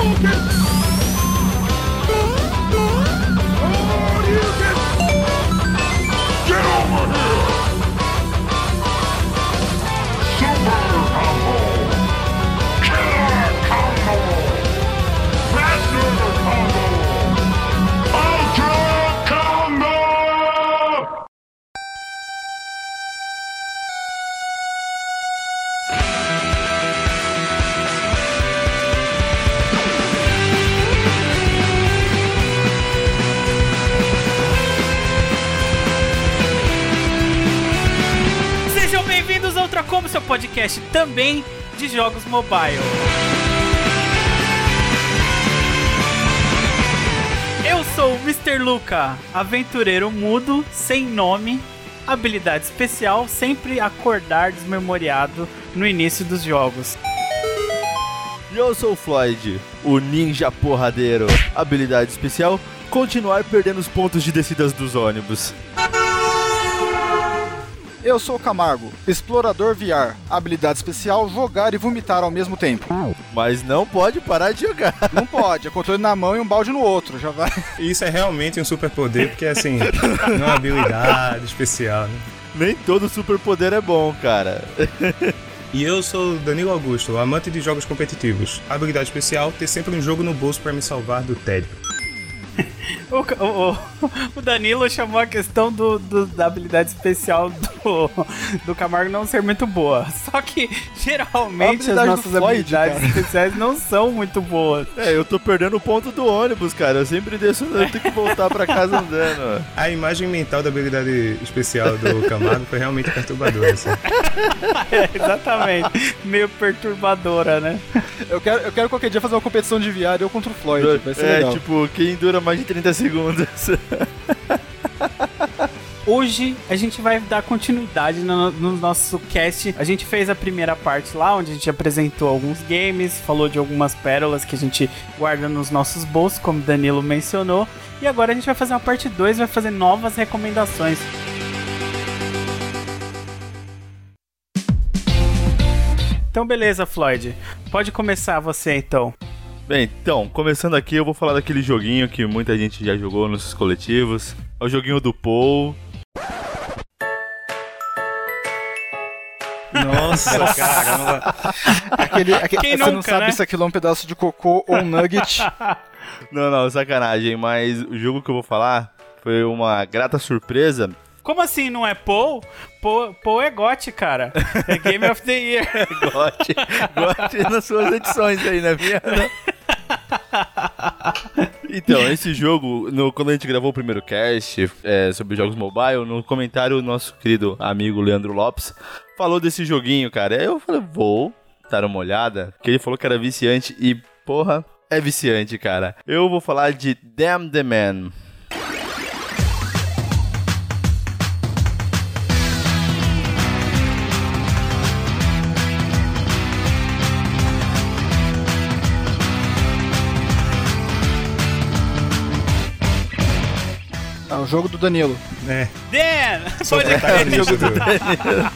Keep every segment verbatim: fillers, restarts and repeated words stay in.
Como seu podcast também de jogos mobile. Eu sou o mister Luca, aventureiro mudo, sem nome, habilidade especial, sempre acordar desmemoriado no início dos jogos. E eu sou o Floyd, o ninja porradeiro, habilidade especial, continuar perdendo os pontos de descidas dos ônibus. Eu sou o Camargo, explorador V R, habilidade especial, jogar e vomitar ao mesmo tempo. Mas não pode parar de jogar. Não pode, é controle na mão e um balde no outro, já vai. Isso é realmente um superpoder, porque assim, não é uma habilidade especial, né? Nem todo superpoder é bom, cara. E eu sou Danilo Augusto, amante de jogos competitivos. Habilidade especial, ter sempre um jogo no bolso pra me salvar do tédio. O, o, o Danilo chamou a questão do, do, da habilidade especial do, do Camargo não ser muito boa. Só que, geralmente, as nossas Floyd, habilidades cara. especiais não são muito boas. É, eu tô perdendo o ponto do ônibus, cara. Eu sempre desço, eu tenho que voltar pra casa andando. A imagem mental da habilidade especial do Camargo foi realmente perturbadora, assim. É, exatamente. Meio perturbadora, né? Eu quero, eu quero qualquer dia fazer uma competição de V R eu contra o Floyd. Vai ser é, legal. tipo, quem dura mais de trinta segundos. Hoje a gente vai dar continuidade no, no nosso cast. A gente fez a primeira parte lá, onde a gente apresentou alguns games, falou de algumas pérolas que a gente guarda nos nossos bolsos, como o Danilo mencionou. E agora a gente vai fazer uma parte dois, vai fazer novas recomendações. Então beleza, Floyd. Pode começar você então. Bem, então, começando aqui, eu vou falar daquele joguinho que muita gente já jogou nos coletivos. É o joguinho do Paul. Nossa, caramba. Aquele, aquele, Quem você nunca, não sabe né? se aquilo é um pedaço de cocô ou um nugget. Não, não, sacanagem, mas o jogo que eu vou falar foi uma grata surpresa. Como assim não é Paul? Paul, Paul é G O T, cara. É Game of the Year. G O T, G O T nas suas edições aí, né, minha? Então, esse jogo, no, quando a gente gravou o primeiro cast é, sobre jogos mobile, no comentário o nosso querido amigo Leandro Lopes falou desse joguinho, cara. Aí eu falei, vou dar uma olhada, porque ele falou que era viciante e, porra, é viciante, cara. Eu vou falar de Damn the Man. É o jogo do Danilo. É. Dan! Sou Pode protagonista crer. do...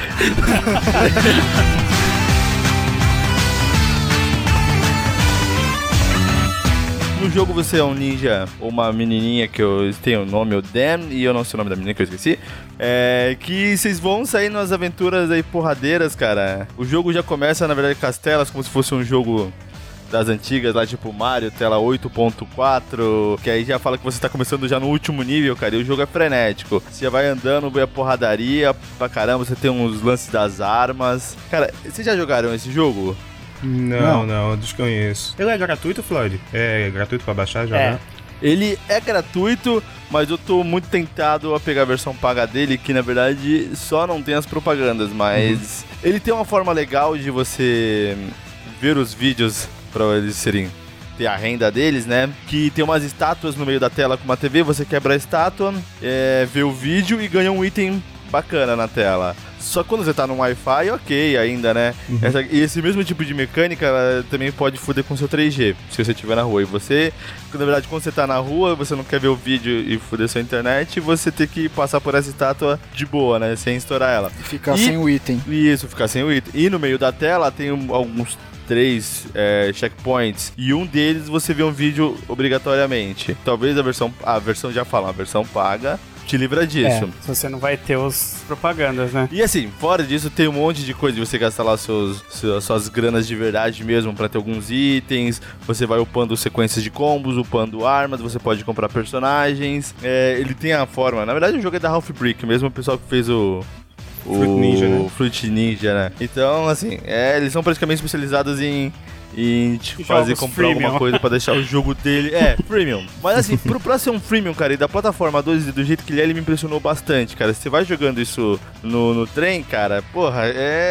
No jogo você é um ninja, ou uma menininha que eu tenho o nome, o Dan, e eu não sei o nome da menina que eu esqueci, é, que vocês vão sair nas aventuras aí porradeiras, cara. O jogo já começa, na verdade, com as telas, como se fosse um jogo das antigas, lá tipo Mario, tela oito ponto quatro, que aí já fala que você tá começando já no último nível, cara, e o jogo é frenético. Você vai andando, vê a porradaria pra caramba, você tem uns lances das armas. Cara, vocês já jogaram esse jogo? Não, não, não, desconheço. Ele é gratuito, Floyd? É gratuito pra baixar, jogar? É. Ele é gratuito, mas eu tô muito tentado a pegar a versão paga dele, que na verdade só não tem as propagandas, mas uhum. Ele tem uma forma legal de você ver os vídeos pra eles serem, ter a renda deles, né? Que tem umas estátuas no meio da tela com uma T V, você quebra a estátua, é, vê o vídeo e ganha um item bacana na tela. Só que quando você tá no Wi-Fi, ok ainda, né? Uhum. Essa, e esse mesmo tipo de mecânica ela também pode foder com o seu três G, se você estiver na rua. E você, na verdade, quando você tá na rua, você não quer ver o vídeo e foder sua internet, você tem que passar por essa estátua de boa, né? Sem estourar ela. E ficar e, sem o item. Isso, ficar sem o item. E no meio da tela tem um, alguns três é, checkpoints e um deles você vê um vídeo obrigatoriamente. Talvez a versão, a versão já fala, a versão paga te livra disso. É, você não vai ter os propagandas, né? E assim, fora disso, tem um monte de coisa de você gastar lá seus, suas, suas granas de verdade mesmo pra ter alguns itens. Você vai upando sequências de combos, upando armas, você pode comprar personagens. É, ele tem a forma... Na verdade, o jogo é da Half Brick, mesmo o pessoal que fez o... O Fruit Ninja, né? Fruit Ninja, né? Então, assim, é, eles são praticamente especializados em... E te fazer comprar freemium. alguma coisa pra deixar o jogo dele. É, freemium. Mas assim, pro, pra ser um freemium, cara, e da plataforma dois, do jeito que ele é, ele me impressionou bastante, cara. Você vai jogando isso no, no trem, cara, porra,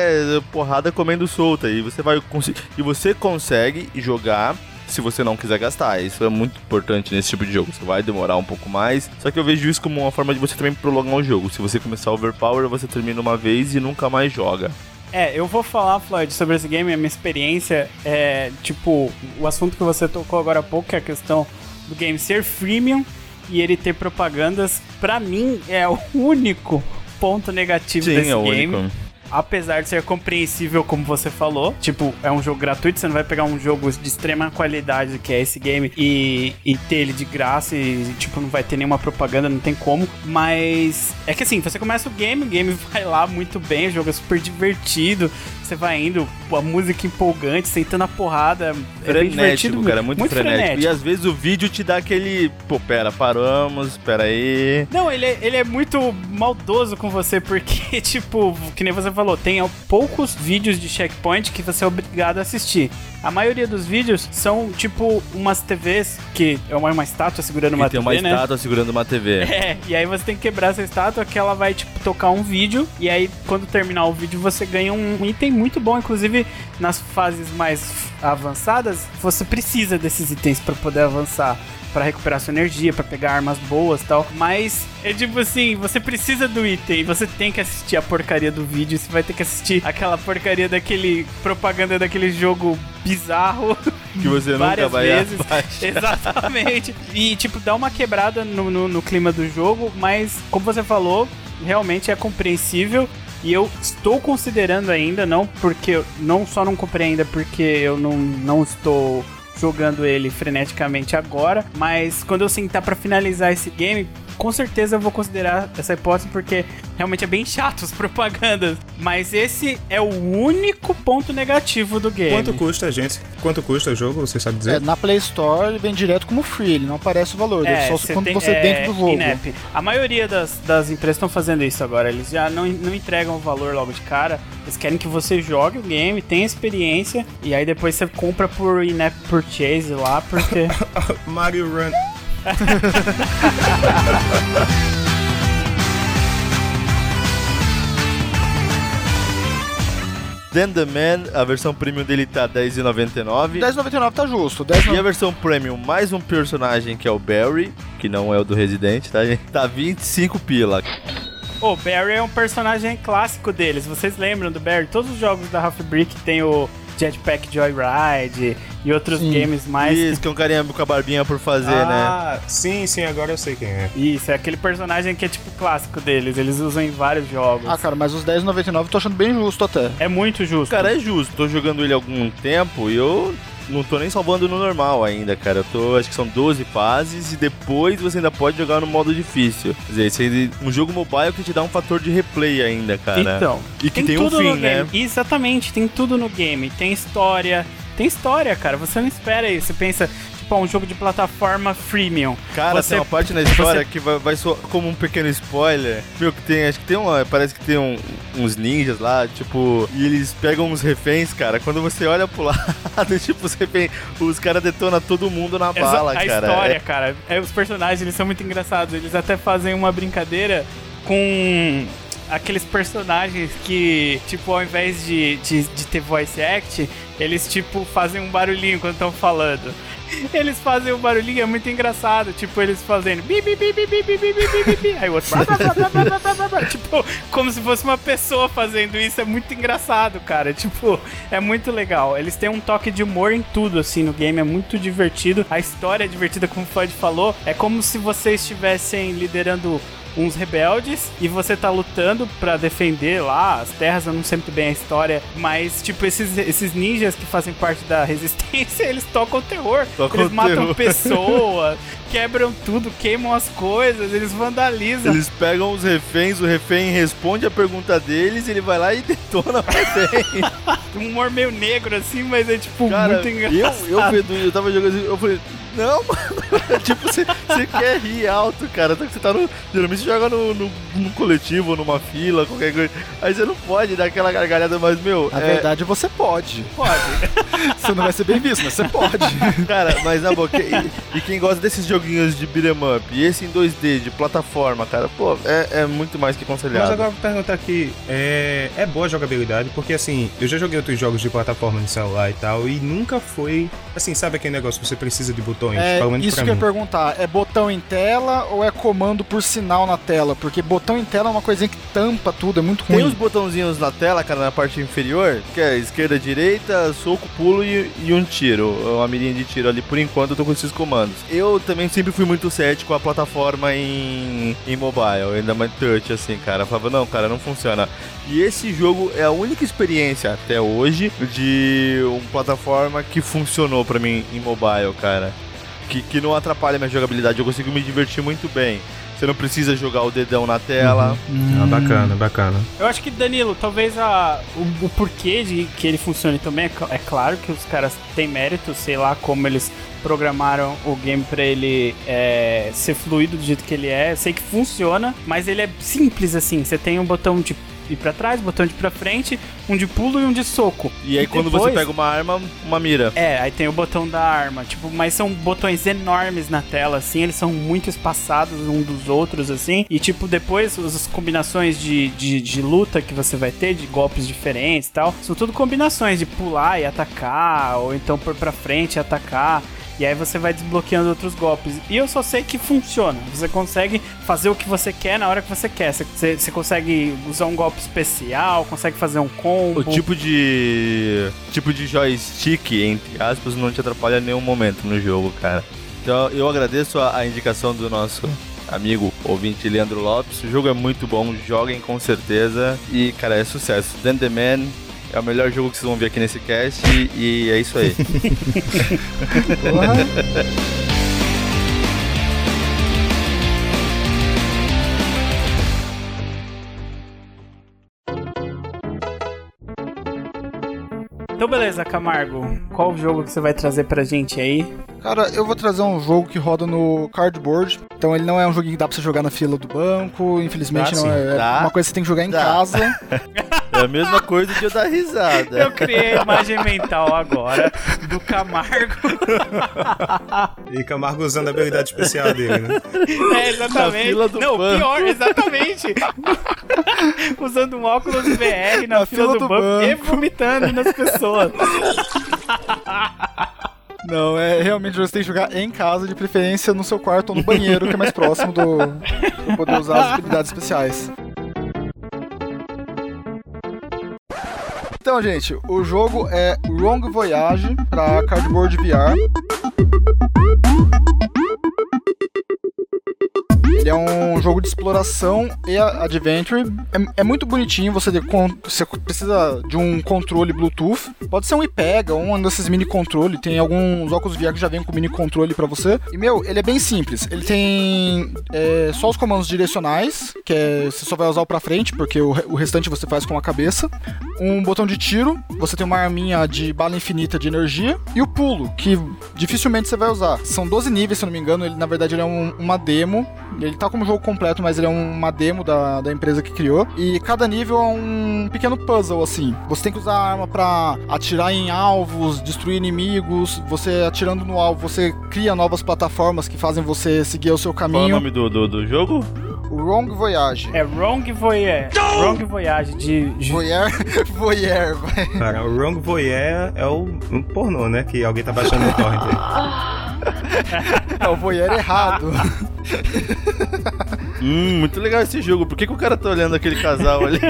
é porrada comendo solta. E você vai conseguir. E você consegue jogar se você não quiser gastar. Isso é muito importante nesse tipo de jogo. Você vai demorar um pouco mais. Só que eu vejo isso como uma forma de você também prolongar o jogo. Se você começar a overpower, você termina uma vez e nunca mais joga. É, eu vou falar, Floyd, sobre esse game, a minha experiência é, tipo, o assunto que você tocou agora há pouco, que é a questão do game ser freemium e ele ter propagandas, pra mim, é o único ponto negativo Sim, desse é o game. único. Apesar de ser compreensível, como você falou, tipo, é um jogo gratuito, você não vai pegar um jogo de extrema qualidade, que é esse game, e, e ter ele de graça e, tipo, não vai ter nenhuma propaganda, não tem como. Mas é que assim, você começa o game, o game vai lá muito bem, o jogo é super divertido, você vai indo, a música empolgante, sentando a porrada, é bem divertido, cara, muito, muito frenético. frenético. E às vezes o vídeo te dá aquele, pô, pera, paramos, pera aí. Não, ele é, ele é muito maldoso com você, porque, tipo, que nem você falou, falou, tem poucos vídeos de checkpoint que você é obrigado a assistir. A maioria dos vídeos são, tipo, umas T Vs, que é uma, uma estátua segurando uma e T V, tem uma né? estátua segurando uma T V. É, e aí você tem que quebrar essa estátua, que ela vai, tipo, tocar um vídeo, e aí, quando terminar o vídeo, você ganha um item muito bom. Inclusive, nas fases mais avançadas, você precisa desses itens pra poder avançar, pra recuperar sua energia, pra pegar armas boas e tal. Mas é tipo assim, você precisa do item, você tem que assistir a porcaria do vídeo, você vai ter que assistir aquela porcaria daquele propaganda daquele jogo bizarro que você nunca vai vezes. Abaixar. Exatamente. E tipo, dá uma quebrada no, no, no clima do jogo, mas como você falou, realmente é compreensível. E eu estou considerando ainda, não porque não só não comprei ainda porque eu não, não estou jogando ele freneticamente agora, mas quando eu sentar pra finalizar esse game, com certeza eu vou considerar essa hipótese, porque realmente é bem chato as propagandas. Mas esse é o único ponto negativo do game. Quanto custa, gente? Quanto custa o jogo, você sabe dizer? É, na Play Store ele vem direto como free, ele não aparece o valor, É, só você quando tem, você é, dentro do jogo. in-app. A maioria das, das empresas estão fazendo isso agora, eles já não, não entregam o valor logo de cara, eles querem que você jogue o game, tenha experiência, e aí depois você compra por in-app purchase lá, porque... Mario Run... Dan the Man, a versão premium dele tá dez reais e noventa e nove dez reais e noventa e nove tá justo. dez E a versão premium, mais um personagem que é o Barry, que não é o do Resident, tá, gente? Tá vinte e cinco pila. O Barry é um personagem clássico deles, vocês lembram do Barry? Todos os jogos da Half Brick tem o Jetpack Joyride e outros Sim. games mais... Isso, que é um carinha com a barbinha por fazer, né? Ah, sim, sim, agora eu sei quem é. Isso, é aquele personagem que é tipo clássico deles, eles usam em vários jogos. Ah, cara, mas os dez reais e noventa e nove eu tô achando bem justo até. É muito justo. Cara, é justo. Tô jogando ele há algum tempo e eu não tô nem salvando no normal ainda, cara. Eu tô, acho que são doze fases e depois você ainda pode jogar no modo difícil. Quer dizer, esse é um jogo mobile que te dá um fator de replay ainda, cara. Então, e que tem, tem um tudo fim, no né? game. Exatamente, tem tudo no game. Tem história, tem história, cara. Você não espera isso. Você pensa, tipo, um jogo de plataforma freemium. Cara, você, tem uma parte na história você... que vai, vai soar como um pequeno spoiler. Meu, que tem, acho que tem uma, parece que tem um, uns ninjas lá, tipo, e eles pegam uns reféns, cara. Quando você olha pro lado, tipo, os reféns, os caras detonam todo mundo na Exa bala, a cara. A história, é... cara, é, os personagens, eles são muito engraçados. Eles até fazem uma brincadeira com aqueles personagens que, tipo, ao invés de, de, de ter voice act, eles, tipo, fazem um barulhinho quando estão falando. Eles fazem um barulhinho, é muito engraçado. Tipo, eles fazendo bi, bi, bi, bi, bi, bi, bi, bi, bi. Aí o outro tipo, como se fosse uma pessoa fazendo isso. É muito engraçado, cara. Tipo, é muito legal. Eles têm um toque de humor em tudo, assim, no game. É muito divertido. A história é divertida, como o Floyd falou. É como se vocês estivessem liderando uns rebeldes e você tá lutando pra defender lá as terras. Eu não sei muito bem a história, mas tipo, esses, esses ninjas que fazem parte da resistência, eles tocam terror. Tocam eles matam terror. pessoas, quebram tudo, queimam as coisas, eles vandalizam. Eles pegam os reféns, o refém responde a pergunta deles, ele vai lá e detona o refém. Um humor meio negro assim, mas é tipo Cara, muito engraçado. eu, eu, Pedro, eu tava jogando assim, eu falei, não, mano. Tipo, você quer rir alto, cara. Você tá no. Geralmente você joga no, no, no coletivo, numa fila, qualquer coisa. Aí você não pode dar aquela gargalhada, mas, meu. Na é... verdade, você pode. Pode. Você não vai ser bem visto, mas você pode. Cara, mas na boca. E, e quem gosta desses joguinhos de beat'em up, e esse em dois D, de plataforma, cara, pô, é, é muito mais que aconselhado. Mas agora eu vou perguntar aqui, é, é boa a jogabilidade? Porque assim, eu já joguei outros jogos de plataforma no celular e tal, e nunca foi, assim, sabe aquele negócio que você precisa de botões? É, Pelo menos isso pra que eu mim. ia perguntar, é botão em tela ou é comando por sinal na tela? Porque botão em tela é uma coisinha que tampa tudo, é muito Tem ruim. os botãozinhos na tela, cara, na parte inferior, que é esquerda, direita, soco, pulo e, e um tiro. Uma mirinha de tiro ali. Por enquanto eu tô com esses comandos. Eu também sempre fui muito cético com a plataforma em, em mobile, ainda mais touch, assim, cara. Eu falava, não, cara, não funciona. E esse jogo é a única experiência até hoje de uma plataforma que funcionou pra mim em mobile, cara. Que, que não atrapalha a minha jogabilidade, eu consigo me divertir muito bem. Você não precisa jogar o dedão na tela. Uhum. Ah, bacana, bacana. Eu acho que, Danilo, talvez a, o, o porquê de que ele funcione também, é, é claro que os caras têm mérito, sei lá como eles programaram o game pra ele é, ser fluido do jeito que ele é. Eu sei que funciona, mas ele é simples assim. Você tem um botão de ir pra trás, botão de ir pra frente, um de pulo e um de soco. E aí e quando depois, você pega uma arma, uma mira. É, aí tem o botão da arma, tipo, mas são botões enormes na tela, assim, eles são muito espaçados um dos outros, assim, e tipo, depois as combinações de, de, de luta que você vai ter, de golpes diferentes e tal, são tudo combinações de pular e atacar, ou então pôr pra frente e atacar. E aí você vai desbloqueando outros golpes. E eu só sei que funciona. Você consegue fazer o que você quer na hora que você quer. Você, você consegue usar um golpe especial, consegue fazer um combo. O tipo de tipo de joystick, entre aspas, não te atrapalha em nenhum momento no jogo, cara. Então eu agradeço a, a indicação do nosso amigo ouvinte Leandro Lopes. O jogo é muito bom, joguem com certeza. E, cara, é sucesso. Dan the Man é o melhor jogo que vocês vão ver aqui nesse cast. E, e é isso aí. Então beleza, Camargo, qual o jogo que você vai trazer pra gente aí? Cara, eu vou trazer um jogo que roda no cardboard. Então ele não é um joguinho que dá pra você jogar na fila do banco. Infelizmente Dá, não é, Dá. é uma coisa que você tem que jogar em Dá. casa. É a mesma coisa de eu dar risada. Eu criei a imagem mental agora do Camargo. E Camargo usando a habilidade especial dele, né? É, exatamente. Na fila do não, banco. pior, exatamente. Usando um óculos V R na, Na fila, fila do, do banco, banco. e vomitando nas pessoas. Não, é realmente você tem que jogar em casa, de preferência no seu quarto ou no banheiro, que é mais próximo do pra poder usar as habilidades especiais. Então, gente, o jogo é Wrong Voyage para Cardboard V R. Ele é um jogo de exploração e adventure. É, é muito bonitinho, você, de, con, você precisa de um controle Bluetooth. Pode ser um iPega ou um desses mini controle. Tem alguns óculos V R que já vem com mini controle pra você. E, meu, ele é bem simples. Ele tem é, só os comandos direcionais, que é, você só vai usar o pra frente, porque o, o restante você faz com a cabeça. Um botão de tiro, você tem uma arminha de bala infinita de energia. E o pulo, que dificilmente você vai usar. São doze níveis, se eu não me engano. Ele, na verdade, ele é um, uma demo. Ele tá como jogo completo, mas ele é uma demo da, da empresa que criou. E cada nível é um pequeno puzzle, assim. Você tem que usar a arma pra atirar em alvos, destruir inimigos. Você atirando no alvo, você cria novas plataformas que fazem você seguir o seu Qual é o caminho. nome do, do, do jogo? O Wrong Voyage. É Wrong Voyage. Wrong Voyage de... de... Voyeur, voyeur, vai. Cara, o Wrong Voyeur é o um pornô, né? Que alguém tá baixando no torrent aí. É o voyeur errado. Hum, muito legal esse jogo. Por que, que o cara tá olhando aquele casal ali?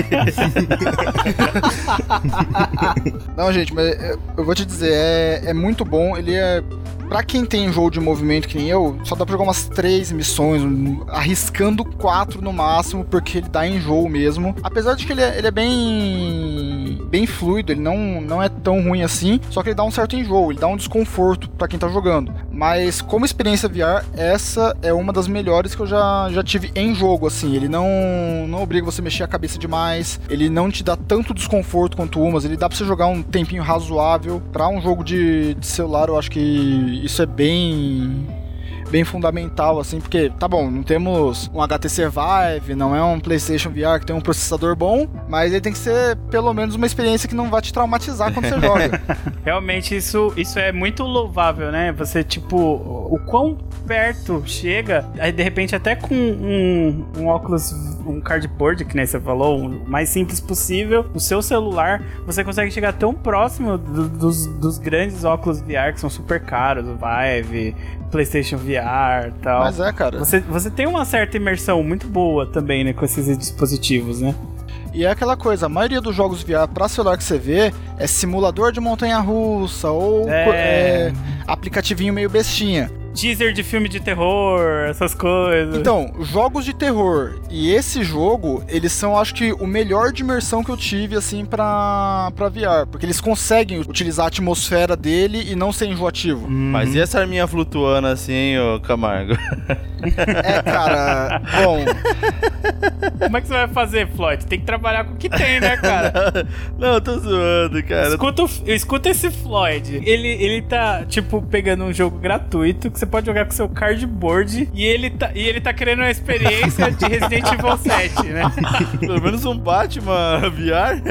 Não, gente, mas eu vou te dizer, é, é muito bom. Ele é pra quem tem jogo de movimento que nem eu, só dá pra jogar umas três missões, um, arriscando quatro no máximo, porque ele dá enjoo mesmo. Apesar de que ele é, ele é bem bem fluido, ele não, não é tão ruim assim, só que ele dá um certo enjoo, ele dá um desconforto pra quem tá jogando. Mas como experiência V R, essa é uma das melhores que eu já, já tive em jogo, assim. Ele não, não obriga você a mexer a cabeça demais, ele não te dá tanto desconforto quanto umas, ele dá pra você jogar um tempinho razoável. Pra um jogo de, de celular, eu acho que isso é bem... bem fundamental, assim, porque, tá bom, não temos um H T C Vive, não é um PlayStation V R que tem um processador bom, mas ele tem que ser, pelo menos, uma experiência que não vai te traumatizar quando você joga. Realmente, isso, isso é muito louvável, né? Você, tipo, o quão perto chega, aí, de repente, até com um, um óculos, um cardboard, que nem você falou, o mais simples possível, o seu celular, você consegue chegar tão próximo do, dos, dos grandes óculos V R, que são super caros, o Vive, PlayStation V R e tal. Mas é, cara. Você, você tem uma certa imersão muito boa também, né, com esses dispositivos, né? E é aquela coisa, a maioria dos jogos V R pra celular que você vê é simulador de montanha-russa ou É. é, aplicativinho meio bestinha. Teaser de filme de terror, essas coisas. Então, jogos de terror e esse jogo, eles são, acho que, o melhor de imersão que eu tive, assim, pra, pra V R. Porque eles conseguem utilizar a atmosfera dele e não ser enjoativo. Hum. Mas e essa arminha flutuando assim, ô Camargo? É, cara, bom... Como é que você vai fazer, Floyd? Tem que trabalhar com o que tem, né, cara? Não, eu tô zoando, cara. Escuta, o- escuta esse Floyd. Ele, ele tá, tipo, pegando um jogo gratuito que você pode jogar com seu cardboard e ele tá, e ele tá querendo uma experiência de Resident Evil sete, né? Pelo menos um Batman V R.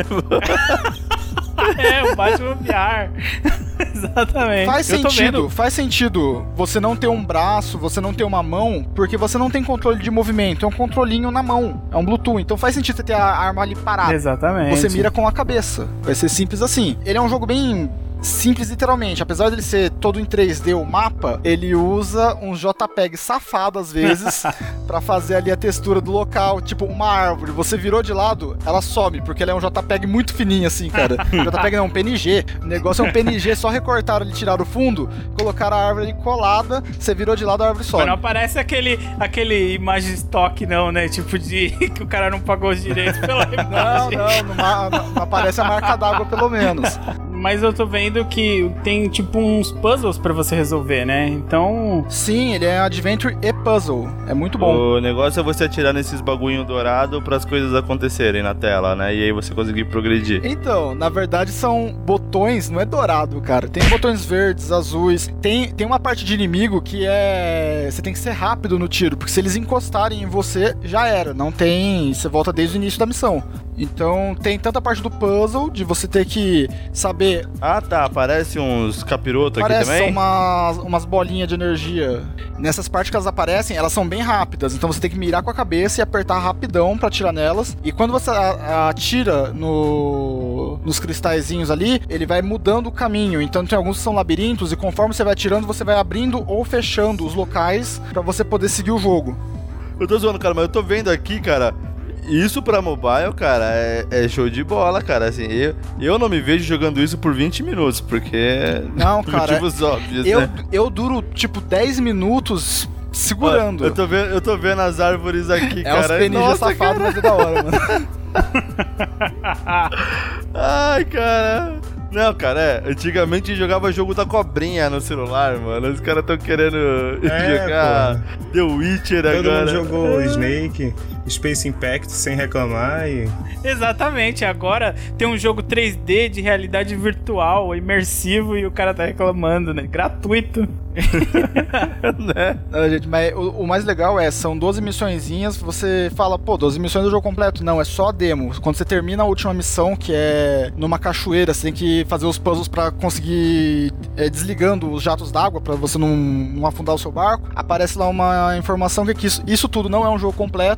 É, o Batman V R. Exatamente. Faz Eu tô sentido, vendo. faz sentido você não ter um braço, você não ter uma mão, porque você não tem controle de movimento, é um controlinho na mão, é um Bluetooth, então faz sentido você ter a arma ali parada. Exatamente. Você mira com a cabeça, vai ser simples assim. Ele é um jogo bem simples literalmente, apesar dele ser todo em três D o mapa, ele usa um JPEG safado às vezes pra fazer ali a textura do local, tipo uma árvore, você virou de lado, ela some, porque ele é um JPEG muito fininho assim, cara. JPEG não, um P N G. O negócio é um P N G, só recortaram ali, tiraram o fundo, colocaram a árvore ali colada, você virou de lado, a árvore some. Mas não aparece aquele, aquele imagem stock, não, né? Tipo de que o cara não pagou os direitos pela Não, imagem. não, não, ma- não aparece a marca d'água pelo menos. Mas eu tô vendo que tem tipo uns puzzles pra você resolver, né? Então, Sim, ele é adventure e puzzle, é muito bom. O negócio é você atirar nesses bagulho dourado para as coisas acontecerem na tela, né? E aí você conseguir progredir. Então, na verdade são botões, não é dourado, cara. Tem botões verdes, azuis. Tem, tem uma parte de inimigo que é... Você tem que ser rápido no tiro, porque se eles encostarem em você, já era. Não tem... Você volta desde o início da missão. Então, tem tanta parte do puzzle, de você ter que saber... Ah, tá. Aparece uns capirotos aqui Parece também? umas, umas bolinhas de energia. Nessas partes que elas aparecem, elas são bem rápidas. Então você tem que mirar com a cabeça e apertar rapidão pra atirar nelas. E quando você a- a- atira no, nos cristalzinhos ali, ele vai mudando o caminho. Então tem alguns que são labirintos e conforme você vai atirando, você vai abrindo ou fechando os locais pra você poder seguir o jogo. Eu tô zoando, cara, mas eu tô vendo aqui, cara. Isso pra mobile, cara, é, é show de bola, cara. Assim, eu, eu não me vejo jogando isso por vinte minutos, porque. Não, por cara, motivos óbvios, Eu, né? eu duro tipo dez minutos segurando. Ó, Eu tô, vendo, eu tô vendo as árvores aqui, É cara. uns P N G Nossa, safados, mas é da hora, mano. Ai, cara. Não, cara, é. Antigamente jogava jogo da cobrinha no celular, mano. Os caras tão querendo É, jogar The Witcher Todo agora. mundo jogou Snake, Space Impact sem reclamar e... exatamente, agora tem um jogo três D de realidade virtual, imersivo, e o cara tá reclamando, né? Gratuito. né? Não, gente, mas o, o mais legal é, são doze missõezinhas, você fala, pô, doze missões do jogo completo. Não, é só a demo. Quando você termina a última missão, que é numa cachoeira, você tem que fazer os puzzles pra conseguir é, desligando os jatos d'água pra você não, não afundar o seu barco. Aparece lá uma informação que, que isso, isso tudo não é um jogo completo e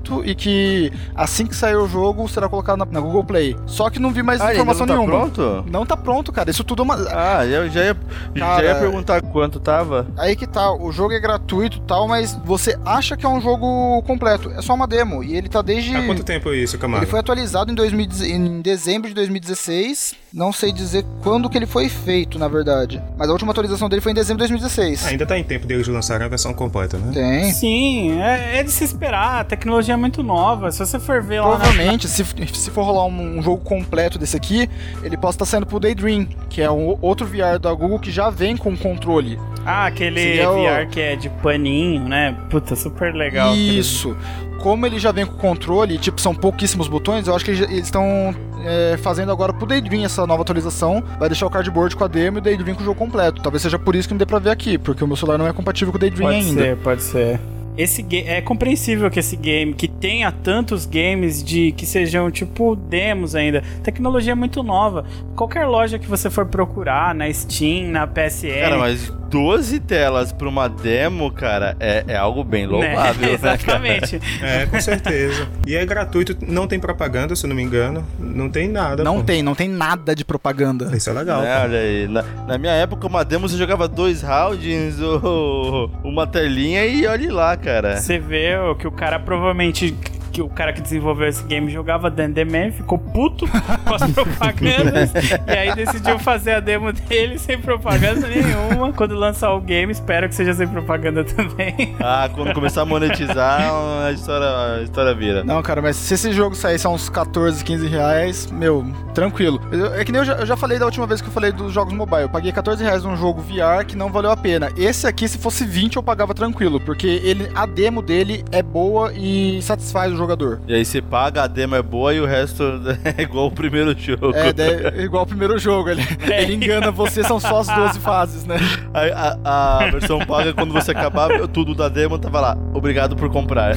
que assim que sair o jogo, será colocado na, na Google Play. Só que não vi mais ah, informação não tá nenhuma. Pronto? Não tá pronto, cara. Isso tudo é uma... Ah, eu já ia, Cara, já ia perguntar quanto tava. Aí que tá, o jogo é gratuito e tal, mas você acha que é um jogo completo. É só uma demo. E ele tá desde... Há quanto tempo é isso, Camargo? Ele foi atualizado em, dois mil, em dezembro de dois mil e dezesseis. Não sei dizer quando que ele foi feito, na verdade. Mas a última atualização dele foi em dezembro de dois mil e dezesseis. Ah, ainda tá em tempo deles lançarem a versão completa, né? Tem. Sim, é, é de se esperar. A tecnologia é muito nova. Se você for ver lá... Provavelmente, na... se, se for rolar um, um jogo completo desse aqui, ele pode estar saindo pro Daydream, que é um outro V R da Google que já vem com controle. Ah, aquele V R o... que é de paninho, né? Puta, super legal. Isso. Aquele... Como ele já vem com controle, tipo, são pouquíssimos botões, eu acho que eles estão é, fazendo agora pro Daydream essa nova atualização. Vai deixar o cardboard com a demo e o Daydream com o jogo completo. Talvez seja por isso que não dê pra ver aqui, porque o meu celular não é compatível com o Daydream pode ainda. Pode ser, pode ser. Esse game, é compreensível que esse game, que tenha tantos games de que sejam tipo demos ainda. Tecnologia é muito nova. Qualquer loja que você for procurar, na Steam, na P S N... Cara, mas doze telas pra uma demo, cara, é, é algo bem louvável, né? Exatamente. É, com certeza. E é gratuito, não tem propaganda, se eu não me engano. Não tem nada. Não pô. tem, não tem nada de propaganda. Isso é legal. É, olha aí. Na, na minha época, uma demo você jogava dois rounds, ou uma telinha e olhe lá, cara. Você vê que o cara provavelmente... que o cara que desenvolveu esse game jogava dentro de Man, ficou puto com as propagandas e aí decidiu fazer a demo dele sem propaganda nenhuma. Quando lançar o game, espero que seja sem propaganda também. Ah, quando começar a monetizar, a história, a história vira. Não, cara, mas se esse jogo saísse a uns quatorze, quinze reais, meu, tranquilo. Eu, é que nem eu já, eu já falei da última vez que eu falei dos jogos mobile. Eu paguei quatorze reais num jogo V R que não valeu a pena. Esse aqui, se fosse vinte, eu pagava tranquilo, porque ele, a demo dele é boa e satisfaz o jogador. E aí você paga, a demo é boa e o resto é igual o primeiro jogo. É, é igual o primeiro jogo. Ele, ele engana você, são só as doze fases, né? A, a, a versão paga, quando você acabar tudo da demo, tava lá, obrigado por comprar.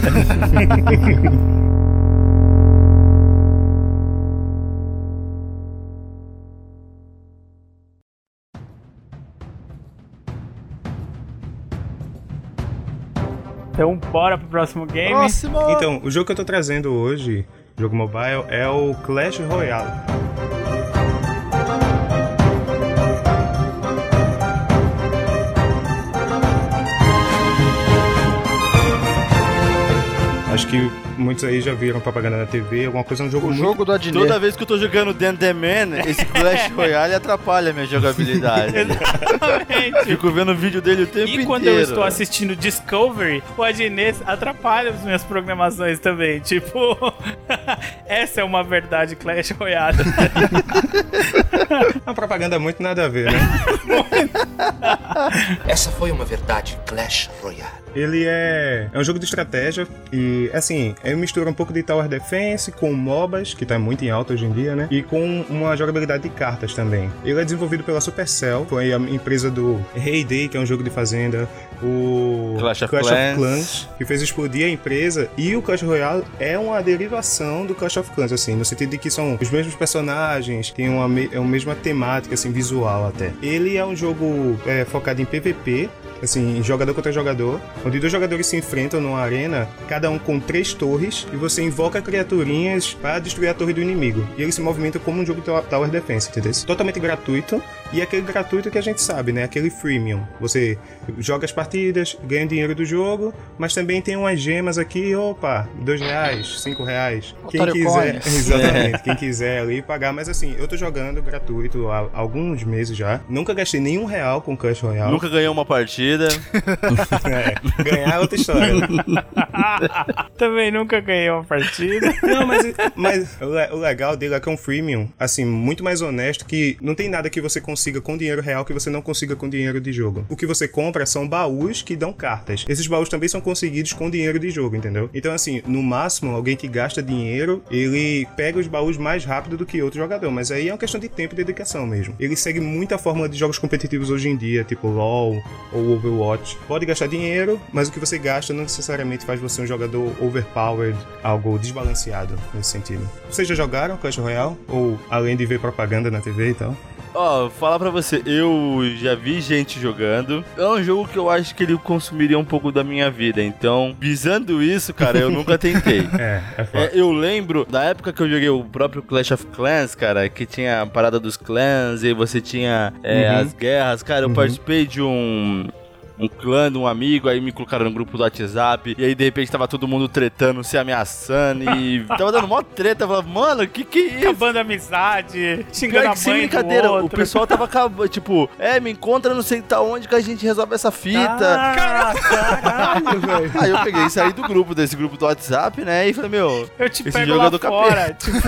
Então, bora pro próximo game. Próximo! Então, o jogo que eu tô trazendo hoje, jogo mobile, é o Clash Royale. Acho que muitos aí já viram propaganda na T V, alguma coisa, é um jogo O muito... jogo do Adnet. Toda vez que eu tô jogando Dance the Man, esse Clash Royale atrapalha a minha jogabilidade. Exatamente. Fico vendo o vídeo dele o tempo inteiro. E quando eu estou assistindo Discovery, o Adnet atrapalha as minhas programações também. Tipo, essa é uma verdade Clash Royale. Uma propaganda muito nada a ver, né? Essa foi uma verdade Clash Royale. Ele é, é um jogo de estratégia e, assim, ele mistura um pouco de Tower Defense com MOBAs, que tá muito em alta hoje em dia, né? E com uma jogabilidade de cartas também. Ele é desenvolvido pela Supercell, foi a empresa do Hay Day, que é um jogo de fazenda, o Clash of Clash Clans. of Clans, que fez explodir a empresa, e o Clash Royale é uma derivação do Clash of Clans, assim, no sentido de que são os mesmos personagens, tem uma, me- é uma mesma temática, assim, visual até. Ele é um jogo é, focado em P V P, assim, jogador contra jogador, onde dois jogadores se enfrentam numa arena, cada um com três torres, e você invoca criaturinhas para destruir a torre do inimigo. E ele se movimenta como um jogo de Tower Defense, entendeu? Totalmente gratuito, e aquele gratuito que a gente sabe, né? Aquele freemium. Você joga as partidas, ganha dinheiro do jogo, mas também tem umas gemas aqui, opa, dois reais, cinco reais. Quem Otário quiser, Coins. exatamente, quem quiser ali pagar. Mas assim, eu tô jogando gratuito há alguns meses já. Nunca gastei nenhum real com Clash Royale. Nunca ganhou uma partida. É, ganhar é outra história. Né? Também nunca ganhei uma partida. Não, mas, mas o, le- o legal dele é que é um freemium, assim, muito mais honesto, que não tem nada que você consiga com dinheiro real que você não consiga com dinheiro de jogo. O que você compra são baús que dão cartas. Esses baús também são conseguidos com dinheiro de jogo, entendeu? Então, assim, no máximo, alguém que gasta dinheiro, ele pega os baús mais rápido do que outro jogador, mas aí é uma questão de tempo e dedicação mesmo. Ele segue muita fórmula de jogos competitivos hoje em dia, tipo LoL ou Overwatch. Pode gastar dinheiro, mas o que você gasta não necessariamente faz você um jogador overpowered, algo desbalanceado nesse sentido. Vocês já jogaram Clash Royale? Ou além de ver propaganda na T V e tal? Ó, falar pra você, eu já vi gente jogando. É um jogo que eu acho que ele consumiria um pouco da minha vida. Então, visando isso, cara, eu nunca tentei. É, é foda. É, eu lembro da época que eu joguei o próprio Clash of Clans, cara, que tinha a parada dos clans e você tinha é, Uhum. as guerras. Cara, eu Uhum. participei de um... um clã de um amigo, aí me colocaram no grupo do WhatsApp, e aí de repente tava todo mundo tretando, se ameaçando, e tava dando mó treta, eu falava, mano, que que é isso? Acabando a amizade, xingando Pior a que sem mãe brincadeira, do o outro. pessoal tava acabando, tipo, é, me encontra não sei tá onde que a gente resolve essa fita. Ah, Caralho, velho. Aí eu peguei e saí do grupo, desse grupo do WhatsApp, né, e falei, meu, eu te esse pego jogo lá é do fora, tipo,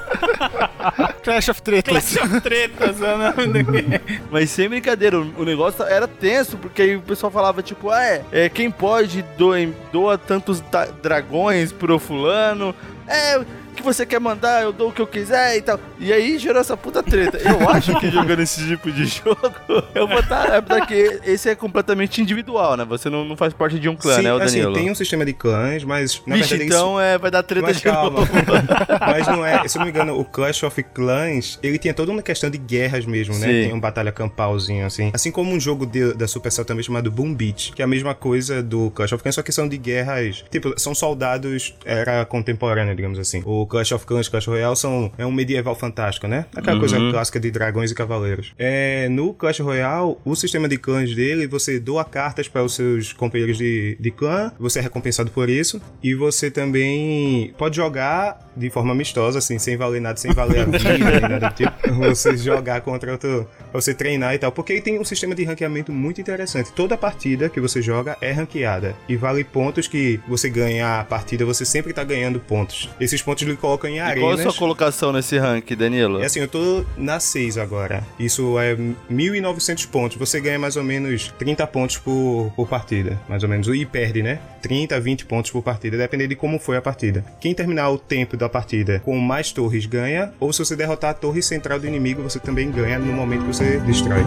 Clash of Tretas. Clash of Tretas, né? mas sem brincadeira, o o negócio era tenso, porque aí o pessoal falava, tipo, ah, é, é quem pode doa, doa tantos ta- dragões pro fulano, é... que você quer mandar, eu dou o que eu quiser e tal. E aí gerou essa puta treta. Eu acho que jogando esse tipo de jogo, eu vou estar... É porque esse é completamente individual, né? Você não, não faz parte de um clã, Sim, né, o assim, Danilo? tem um sistema de clãs, mas na Vixe, verdade então é, vai dar treta Mas de calma. novo. Mas não é, se eu não me engano, o Clash of Clans, ele tinha toda uma questão de guerras mesmo, né? Sim. Tem um batalha campalzinho, assim. Assim como um jogo de- da Supercell também chamado Boom Beat, que é a mesma coisa do Clash of Clans, só que são de guerras, tipo, são soldados, era contemporânea, digamos assim. O Clash of Clans, Clash Royale, são, é um medieval fantástico, né? Aquela Uhum. coisa clássica de dragões e cavaleiros. É, no Clash Royale, o sistema de clãs dele, você doa cartas para os seus companheiros de, de clã, você é recompensado por isso, e você também pode jogar de forma amistosa, assim, sem valer nada, sem valer a vida, nem nada do tipo. Você jogar contra outro, pra você treinar e tal. Porque ele tem um sistema de ranqueamento muito interessante. Toda partida que você joga é ranqueada. E vale pontos que você ganha a partida, você sempre tá ganhando pontos. Esses pontos lhe colocam em E qual é a arenas. sua colocação nesse rank, Danilo? É assim, eu tô na seis agora. Isso é mil e novecentos pontos. Você ganha mais ou menos trinta pontos por, por partida. Mais ou menos. E perde, né? trinta, vinte pontos por partida. Dependendo de como foi a partida. Quem terminar o tempo da partida com mais torres ganha. Ou se você derrotar a torre central do inimigo, você também ganha no momento que você destrói.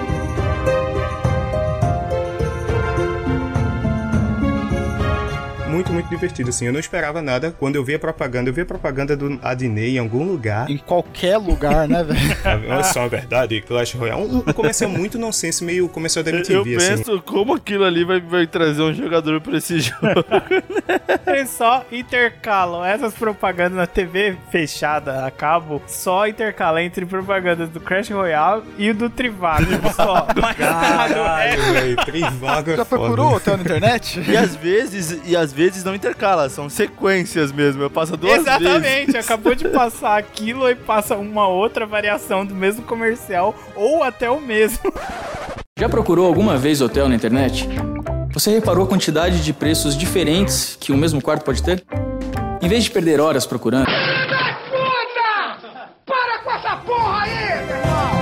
Muito, muito divertido, assim. Eu não esperava nada. Quando eu vi a propaganda, eu vi a propaganda do Adnei em algum lugar. Em qualquer lugar, né, velho? Olha só, a verdade, Clash Royale. Um, um comercial muito nonsense, meio comercial da M T Eu V, assim. penso como aquilo ali vai, vai trazer um jogador pra esse jogo. Eles só intercalam essas propagandas na T V fechada a cabo, só intercala entre propagandas do Crash Royale e o do Trivago. Só. Mas nada, é. Caralho, velho, Trivago é Já foda. procurou hotel na internet? E às vezes, e às vezes não intercala, são sequências mesmo. Eu passo duas vezes. Exatamente, acabou de passar aquilo e passa uma outra variação do mesmo comercial ou até o mesmo. Já procurou alguma vez hotel na internet? Você reparou a quantidade de preços diferentes que o mesmo quarto pode ter? Em vez de perder horas procurando, Para com essa porra aí, meu irmão!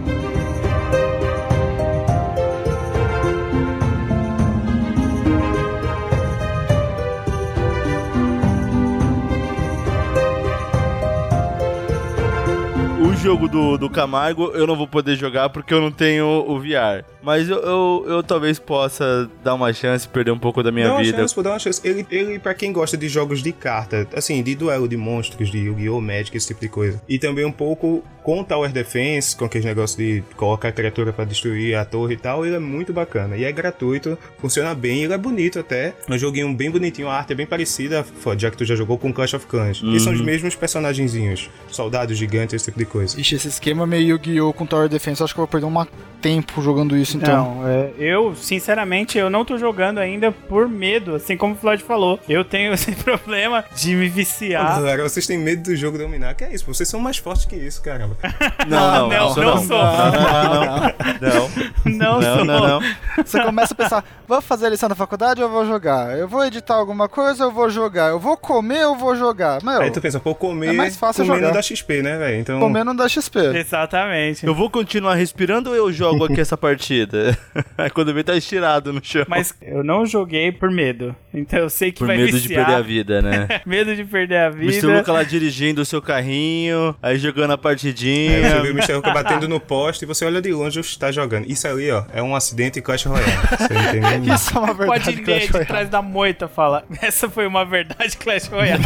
O jogo do, do Camargo eu não vou poder jogar porque eu não tenho o V R. Mas eu, eu, eu talvez possa dar uma chance, perder um pouco da minha Dá uma vida. chance, pô, dá uma chance. Ele, ele, pra quem gosta de jogos de carta, assim, de duelo de monstros, de Yu-Gi-Oh! Magic, esse tipo de coisa. E também um pouco com Tower Defense, com aquele negócio de colocar a criatura pra destruir a torre e tal, ele é muito bacana. E é gratuito, funciona bem, ele é bonito até. É um joguinho bem bonitinho, a arte é bem parecida, já que tu já jogou com Clash of Clans. Uhum. E são os mesmos personagenzinhos, soldados gigantes, esse tipo de coisa. Ixi, esse esquema meio Yu-Gi-Oh! Com Tower Defense, eu acho que eu vou perder um tempo jogando isso, então. Não, é, eu, sinceramente, eu não tô jogando ainda por medo, assim como o Floyd falou. Eu tenho esse problema de me viciar. Galera, vocês têm medo do jogo dominar? Que é isso? Vocês são mais fortes que isso, caramba. Não, não, não, isso não não. sou. Não, Não, não, sou. não, não. Você começa a pensar, vou fazer a lição da faculdade ou eu vou jogar? Eu vou editar alguma coisa ou eu vou jogar? Eu vou comer ou eu vou jogar? Meu, Aí tu pensa, pô, comer, É mais fácil comer jogar. não dá X P, né, velho? Então... comer não dá X P. Exatamente. Eu vou continuar respirando ou eu jogo aqui essa partida? Aí quando vem tá estirado no chão. Mas eu não joguei por medo. Então eu sei que Por vai medo viciar. de perder a vida, né? Medo de perder a vida. mister Luca lá dirigindo o seu carrinho, aí jogando a Aí partidinha. você vê o mister Luca batendo no poste e você olha de longe e está jogando. Isso ali, ó, é um acidente em Clash Royale. Você entendeu? Isso é uma verdade. Pode ler Clash de Royale. trás da moita, fala. Essa foi uma verdade Clash Royale.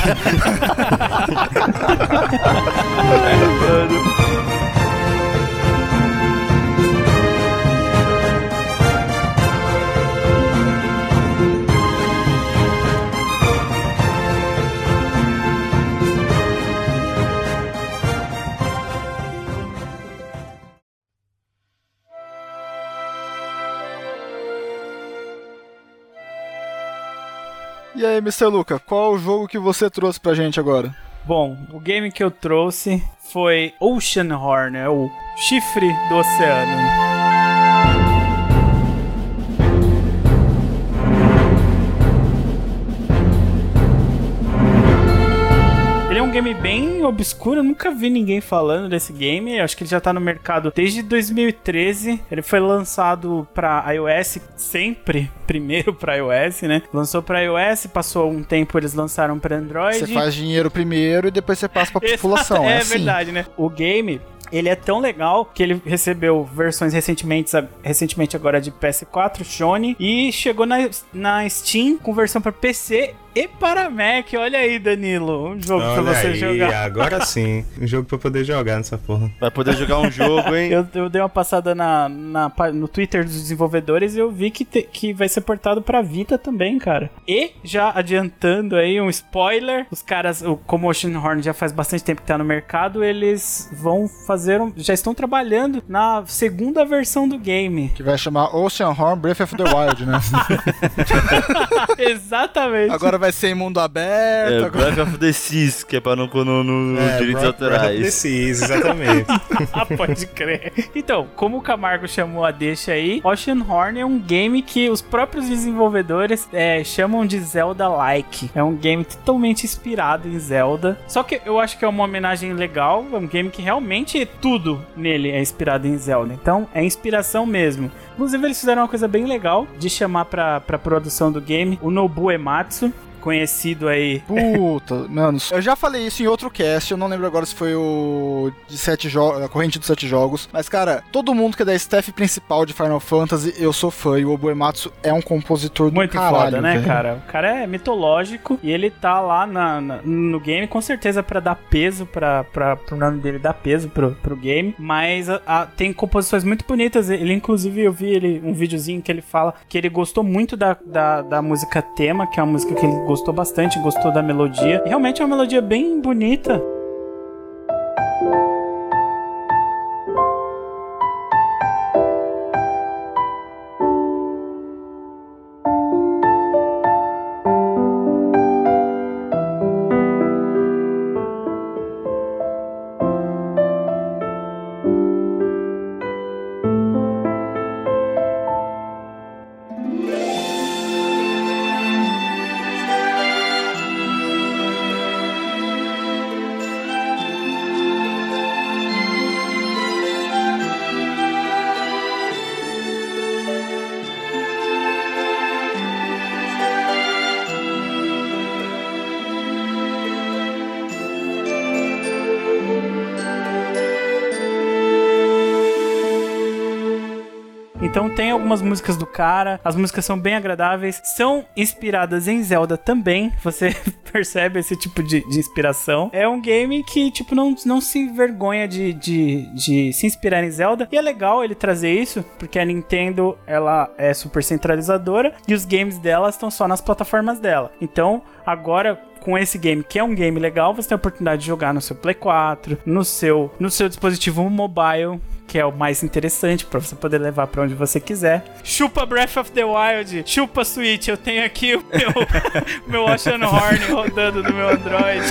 E aí, mister Luca, qual o jogo que você trouxe pra gente agora? Bom, o game que eu trouxe foi Oceanhorn, é o chifre do oceano. Ele é um game bem obscuro, eu nunca vi ninguém falando desse game. Eu acho que ele já tá no mercado desde dois mil e treze. Ele foi lançado pra iOS sempre, primeiro pra iOS, né? Lançou pra iOS, passou um tempo, eles lançaram pra Android. Você faz dinheiro primeiro e depois você passa pra população. É, é é assim. verdade, né? O game... Ele é tão legal que ele recebeu versões recentemente, recentemente agora de P S quatro, Sony, e chegou na, na Steam com versão para P C e para Mac. Olha aí, Danilo, um jogo Olha pra você aí, jogar. Agora sim, um jogo pra poder jogar nessa porra. Vai poder jogar um jogo, hein? Eu, eu dei uma passada na, na, no Twitter dos desenvolvedores e eu vi que, te, que vai ser portado pra Vita também, cara. E, já adiantando aí um spoiler, os caras, o, como o Oceanhorn já faz bastante tempo que tá no mercado, eles vão fazer Um, já estão trabalhando na segunda versão do game. Que vai chamar Oceanhorn Breath of the Wild, né? Exatamente. Agora vai ser em mundo aberto. É, agora... Breath of the Seas, que é pra não no, no, É, direitos autorais. Preciso, exatamente. Ah, pode crer. Então, como o Camargo chamou a deixa aí, Oceanhorn é um game que os próprios desenvolvedores é, chamam de Zelda-like. É um game totalmente inspirado em Zelda. Só que eu acho que é uma homenagem legal. É um game que realmente tudo nele é inspirado em Zelda. Então, é inspiração mesmo. Inclusive, eles fizeram uma coisa bem legal de chamar pra, pra produção do game o Nobuo Ematsu, conhecido aí. Puta, mano, eu já falei isso em outro cast, eu não lembro agora se foi o de sete jogos, a corrente dos sete jogos, mas cara, todo mundo que é da staff principal de Final Fantasy, eu sou fã, e o Nobuo Ematsu é um compositor do muito caralho, foda, né, velho. cara? O cara é mitológico e ele tá lá na, na, no game, com certeza pra dar peso pra, pra, pro nome dele, dar peso pro, pro game, mas a, a, tem composições muito bonitas. Ele, inclusive, eu vi ele, um videozinho que ele fala que ele gostou muito da, da, da música tema, que é uma música que ele gostou bastante, gostou da melodia. E realmente é uma melodia bem bonita. Então tem algumas músicas do cara, as músicas são bem agradáveis, são inspiradas em Zelda também, você percebe esse tipo de, de inspiração. É um game que, tipo, não, não se envergonha de, de, de se inspirar em Zelda, e é legal ele trazer isso, porque a Nintendo, ela é super centralizadora, e os games dela estão só nas plataformas dela. Então, agora, com esse game, que é um game legal, você tem a oportunidade de jogar no seu Play quatro, no seu, no seu dispositivo mobile, que é o mais interessante pra você poder levar pra onde você quiser. Chupa Breath of the Wild, chupa Switch, eu tenho aqui o meu, meu Oceanhorn rodando no meu Android.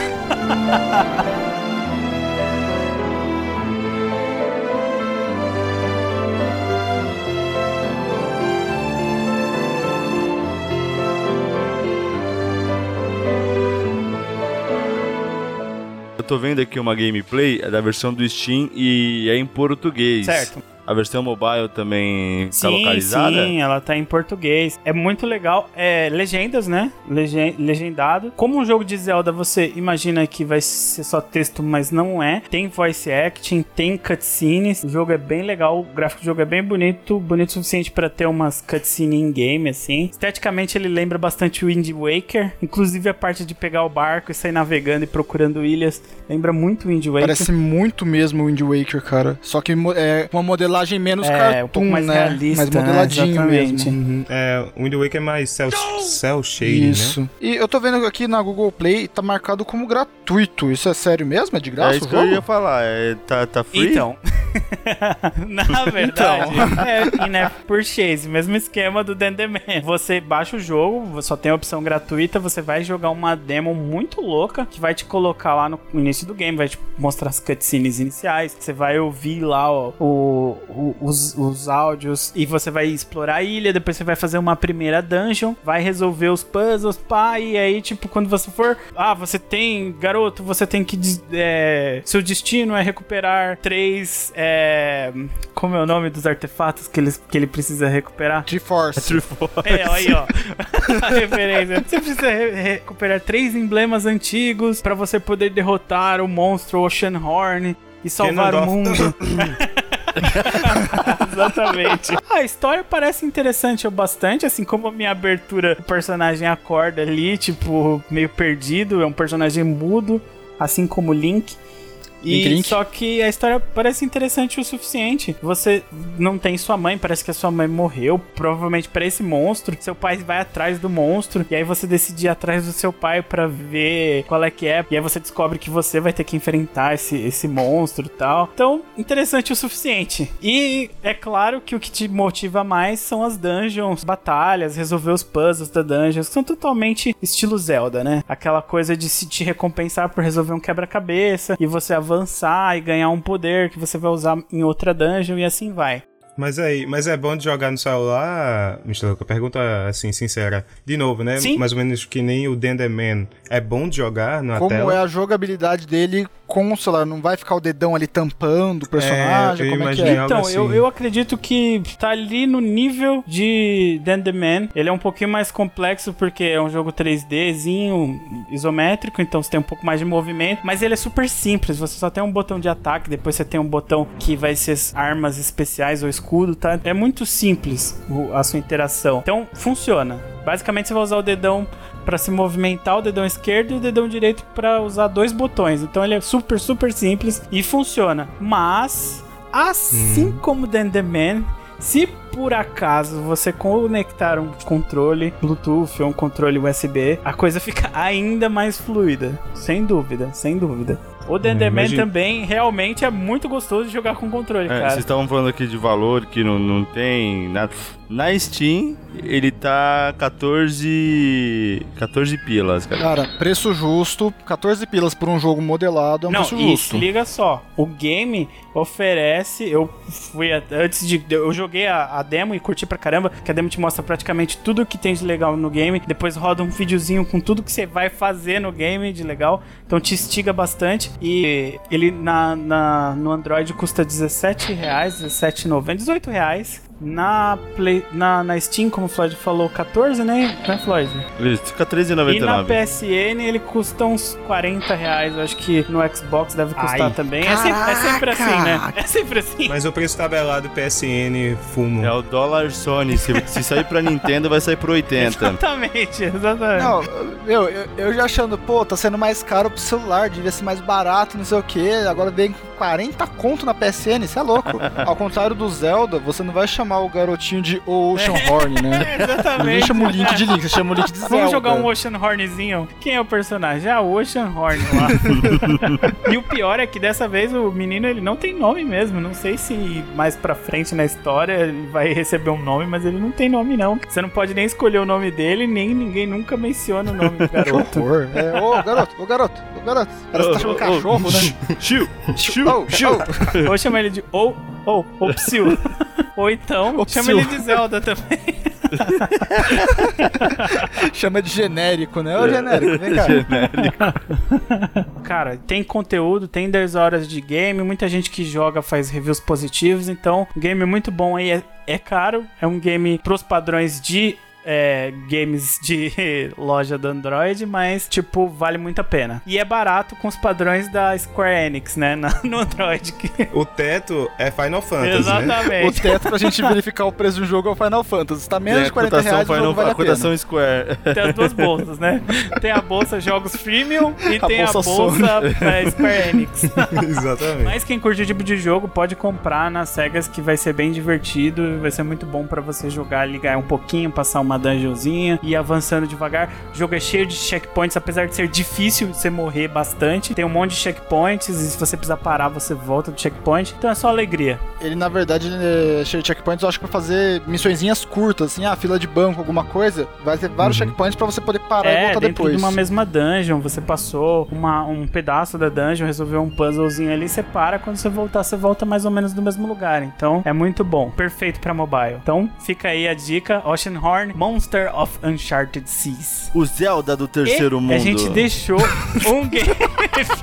Eu tô vendo aqui uma gameplay é da versão do Steam e é em português. Certo. A versão mobile também tá sim, localizada? Sim, ela tá em português. É muito legal. É legendas, né? Legen- legendado. Como um jogo de Zelda, você imagina que vai ser só texto, mas não é. Tem voice acting, tem cutscenes. O jogo é bem legal. O gráfico do jogo é bem bonito. Bonito o suficiente pra ter umas cutscenes in-game, assim. Esteticamente, ele lembra bastante o Wind Waker. Inclusive, a parte de pegar o barco e sair navegando e procurando ilhas. Lembra muito o Wind Waker. Parece muito mesmo o Wind Waker, cara. Só que é uma modelagem menos é, cartoon, um pouco mais né? realista, mais modeladinho né? mesmo. Uhum. É, o Wind Waker é mais cel, cel shading, Isso. né? E eu tô vendo aqui na Google Play, tá marcado como gratuito. Isso é sério mesmo? É de graça É isso o que jogo? eu ia falar. É, tá, tá free? Então, Na verdade, então. é in-app purchase, mesmo esquema do Dan The Man. Você baixa o jogo, só tem a opção gratuita, você vai jogar uma demo muito louca que vai te colocar lá no início do game, vai te mostrar as cutscenes iniciais, você vai ouvir lá ó, o, o, os, os áudios e você vai explorar a ilha, depois você vai fazer uma primeira dungeon, vai resolver os puzzles, pá, e aí, tipo, quando você for, ah, você tem, garoto, você tem que, é, seu destino é recuperar três, é, como é o nome dos artefatos que ele, que ele precisa recuperar? Triforce. Triforce. É, aí, ó. A referência. Você precisa re- recuperar três emblemas antigos pra você poder derrotar o monstro Oceanhorn e salvar o mundo. Exatamente. A história parece interessante o bastante, assim como a minha abertura, o personagem acorda ali, tipo, meio perdido, é um personagem mudo, assim como o Link. E Link, Link. Só que a história parece interessante o suficiente. Você não tem sua mãe, parece que a sua mãe morreu, provavelmente para esse monstro. Seu pai vai atrás do monstro e aí você decide ir atrás do seu pai pra ver qual é que é. E aí você descobre que você vai ter que enfrentar esse, esse monstro e tal. Então, interessante o suficiente. E é claro que o que te motiva mais são as dungeons, batalhas, resolver os puzzles da dungeons, que são totalmente estilo Zelda, né? Aquela coisa de se te recompensar por resolver um quebra-cabeça e você avançar avançar e ganhar um poder que você vai usar em outra dungeon e assim vai. Mas aí, mas é bom de jogar no celular, mister Luca? Pergunta assim, sincera. De novo, né? Sim. Mais ou menos que nem o Dan The Man. É bom de jogar na Como tela? Como é a jogabilidade dele com o celular? Não vai ficar o dedão ali tampando o personagem? É, eu como é que imaginei é? algo Então, assim. eu, eu acredito que tá ali no nível de Dan The Man. Ele é um pouquinho mais complexo porque é um jogo três Dzinho, isométrico, então você tem um pouco mais de movimento, mas ele é super simples. Você só tem um botão de ataque, depois você tem um botão que vai ser armas especiais ou escudo, tá? É muito simples a sua interação. Então, funciona. Basicamente, você vai usar o dedão pra se movimentar, o dedão esquerdo e o dedão direito pra usar dois botões. Então, ele é super, super simples e funciona. Mas, assim hum. como Dan The Man, se por acaso você conectar um controle Bluetooth ou um controle U S B, a coisa fica ainda mais fluida. Sem dúvida, sem dúvida. O Dan The Man também realmente é muito gostoso de jogar com controle, é, cara. Vocês estavam falando aqui de valor que não, não tem nada. Na Steam, ele tá catorze pilas, cara. Cara, preço justo, catorze pilas por um jogo modelado é um não, preço e justo. Liga só, o game oferece, eu fui a, antes de, eu joguei a, a demo e curti pra caramba, que a demo te mostra praticamente tudo que tem de legal no game, depois roda um videozinho com tudo que você vai fazer no game de legal, então te instiga bastante, e ele na, na, no Android custa dezessete reais, dezessete reais e noventa centavos, dezoito reais. Na, Play, na, na Steam, como o Floyd falou, catorze, né? Né, Floyd? Isso, fica treze reais e noventa e nove centavos. E na P S N ele custa uns quarenta reais. Eu acho que no Xbox deve custar Ai, também. É sempre, é sempre assim, né? É sempre assim. Mas o preço tabelado P S N fumo. É o dólar Sony. Se, se sair pra Nintendo, vai sair por oitenta. Exatamente, exatamente. Não, eu, eu, eu já achando, pô, tá sendo mais caro pro celular, devia ser mais barato, não sei o que. Agora vem quarenta conto na P S N, isso é louco. Ao contrário do Zelda, você não vai chamar o garotinho de Oceanhorn, né? É, exatamente. Ninguém chama o Link de Link, você chama o Link de Zelda. Vamos jogar um Oceanhornzinho? Quem é o personagem? Ah, o Oceanhorn lá. E o pior é que dessa vez o menino ele não tem nome mesmo. Não sei se mais pra frente na história ele vai receber um nome, mas ele não tem nome não. Você não pode nem escolher o nome dele, nem ninguém nunca menciona o nome do garoto. Que horror. É, ô garoto, ô garoto, ô garoto. Parece que tá chamando cachorro, né? Chiu, chiu, chiu. Ou chama ele de ou, ou, ou Psyu. Ou então, Ô, chama Psyu. ele de Zelda também. Chama de genérico, né? Ô genérico, vem cá. Genérico. Cara, tem conteúdo, tem dez horas de game, muita gente que joga faz reviews positivos, então, game muito bom aí, é, é caro, é um game pros padrões de É, games de loja do Android, mas, tipo, vale muito a pena. E é barato com os padrões da Square Enix, né, na, no Android. O teto é Final Fantasy, Exatamente. né? O teto pra gente verificar o preço do jogo é o Final Fantasy. Tá menos Tem de quarenta reais, o jogo vale a a pena. cotação Square. Tem as duas bolsas, né? Tem a bolsa Jogos Freemium e A tem bolsa a bolsa é, Square Enix. Exatamente. Mas quem curte o tipo de jogo pode comprar nas Segas, que vai ser bem divertido, vai ser muito bom pra você jogar, ligar um pouquinho, passar uma numa dungeonzinha e avançando devagar. O jogo é cheio de checkpoints, apesar de ser difícil você morrer bastante. Tem um monte de checkpoints e se você precisar parar, você volta do checkpoint. Então é só alegria. Ele, na verdade, ele é cheio de checkpoints, eu acho que pra fazer missõezinhas curtas, assim, ah, fila de banco, alguma coisa, vai ter vários uhum. checkpoints pra você poder parar é, e voltar dentro depois. de uma mesma dungeon, você passou uma, um pedaço da dungeon, resolveu um puzzlezinho ali, você para, quando você voltar, você volta mais ou menos no mesmo lugar. Então, é muito bom. Perfeito pra mobile. Então, fica aí a dica, Oceanhorn, Monster of Uncharted Seas. O Zelda do terceiro e mundo. A gente deixou um gameplay.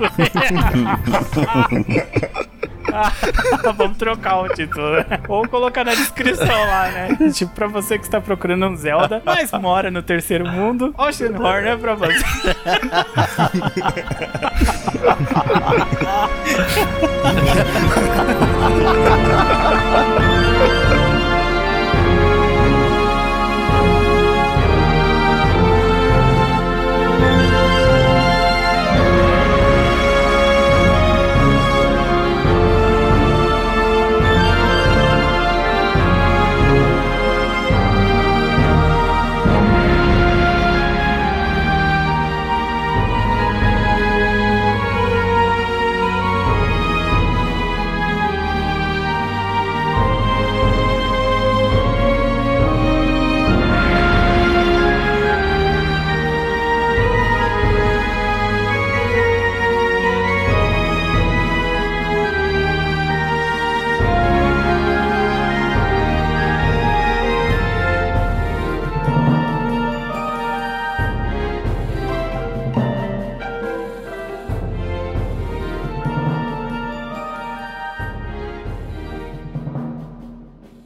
Ah, vamos trocar o título, né? Ou colocar na descrição lá, né? Tipo, pra você que está procurando um Zelda, mas mora no terceiro mundo, Oceanhorn é pra você.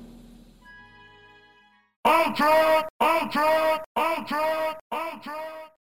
Ultra! Ultra! Ultra! Ultra!